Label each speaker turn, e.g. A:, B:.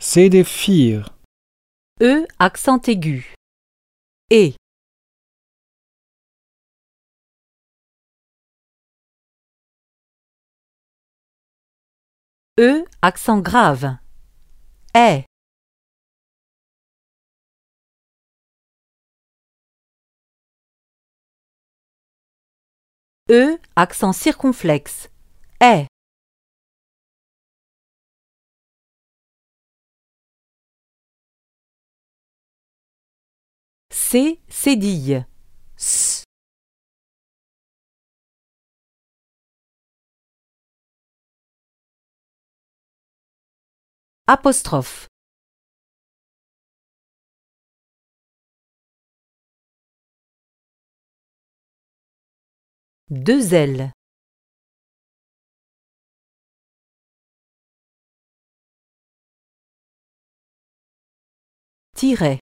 A: CD4.
B: E accent aigu. Et. E accent grave. Est. E accent circonflexe. Est. C cédille. S. Apostrophe. Deux L. Tiret.